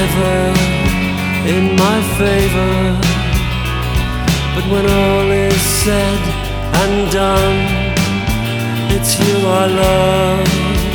never in my favor, but when all is said and done, it's you I love.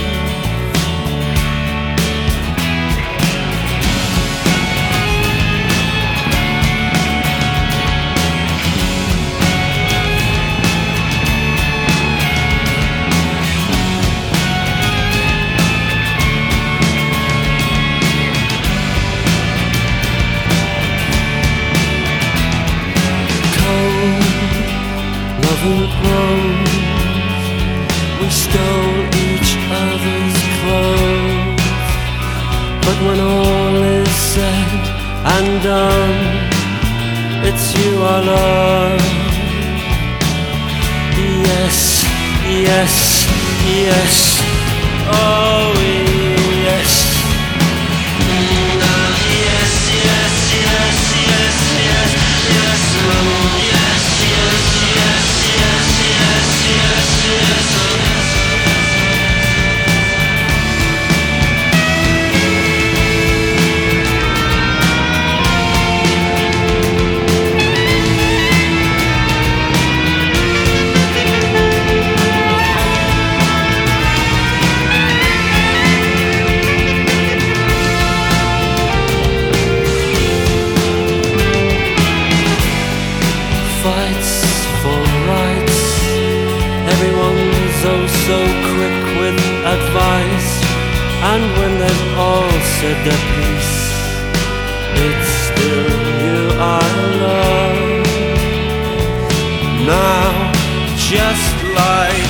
Love grows, we stole each other's clothes, but when all is said and done, it's you I love. Yes, yes, yes, oh yes. Yes, yes, yes, yes, yes, yes, oh yes, yes, yes. Fights for rights, everyone's oh so quick with advice, and when they've all said their piece, it's still you I love. Now, just like